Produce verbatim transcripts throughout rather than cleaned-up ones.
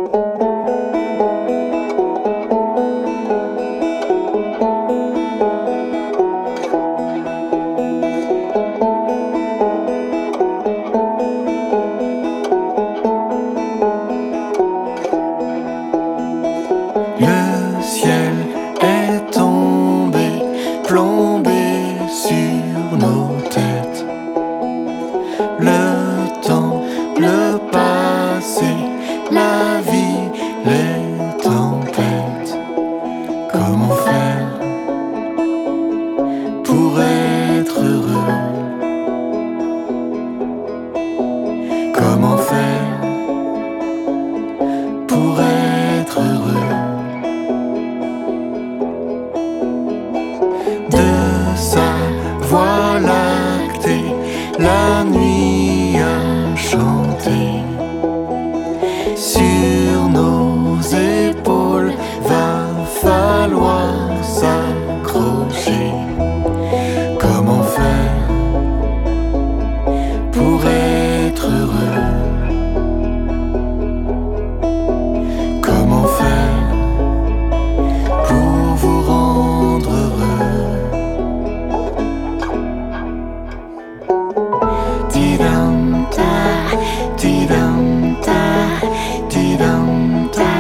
Le ciel est tombé, plombé sur nos têtes. Le temps, le passé, la vie, les tempêtes. Comment faire pour être heureux? Comment faire pour être heureux? De sa voie lactée, la nuit a chanté. Sur nos épaules va falloir s'accrocher. Comment faire pour être heureux? Comment faire pour vous rendre heureux? Tidam ta, tidam ta, tidam ta,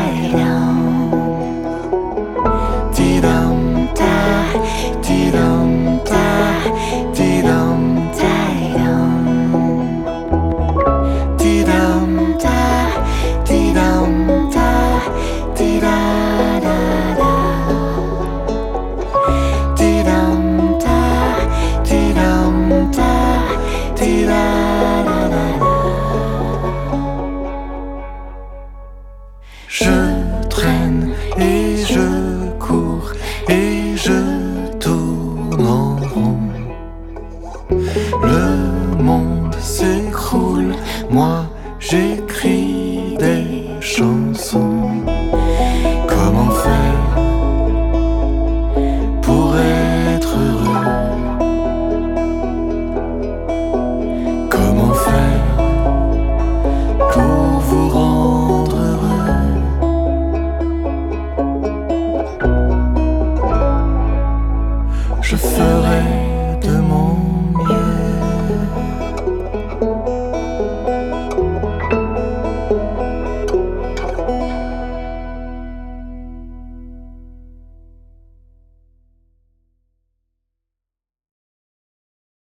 tidam ta, tidam ta, tidam ta, tidam ta, tidam ta, tidam ta, tidam ta, tidam ta, tidam. Je traîne et je cours et je tourne en rond. Le monde s'écroule, moi j'écris des chansons. Comment faire pour être heureux? Comment faire